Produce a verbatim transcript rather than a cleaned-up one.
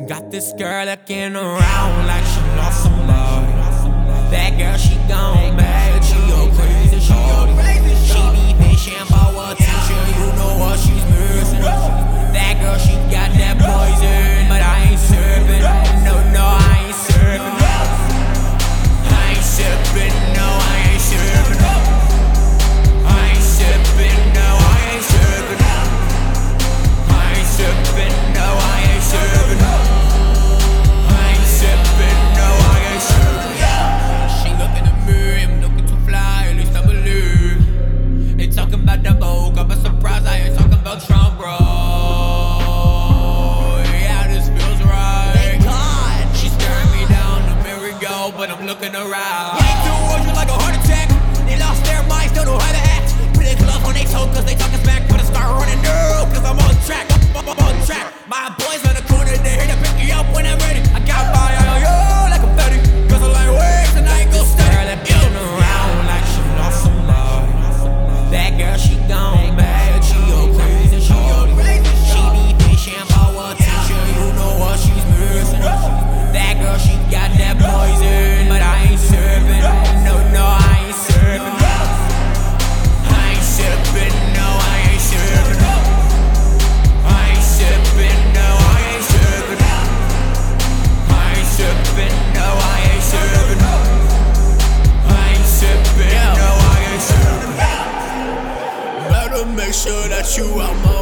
Got this girl looking around like she lost somebody. That girl, she gone mad, she go crazy, she go crazy. She be fishing for attention, you know what she's missing. That girl, she got that poison, but I ain't serving. No, no, I ain't serving. I ain't sipping, no, I ain't serving. I ain't sipping, no, I ain't serving. I ain't sipping, no, I ain't serving. Got a surprise, I ain't talking about Trump, bro. Yeah, this feels right. Thank God. She's staring me down the merry-go, but I'm looking around. Wait, two words, you like a heart attack. They lost their minds, don't know how to act. Put a glove on they toe, cause they talking smack. But I start running, no, cause I'm on track. I'm, I'm on track. My boys on the corner, they here to pick me up when I'm ready. I got my eye on you like a Betty, cause I like waves and I ain't gon' stay. Girl, that bitch around like she lost somebody. That girl, she gone mad, she go crazy, she go crazy. She be fishing for attention, you know what she's missing. That girl, she got that poison, but I ain't serving. No, no, I ain't serving. I ain't sipping, no, I ain't serving. I ain't sipping, no, I ain't serving. I ain't sipping, no, I ain't serving. I ain't sipping, no, I ain't serving. Better make sure that you out my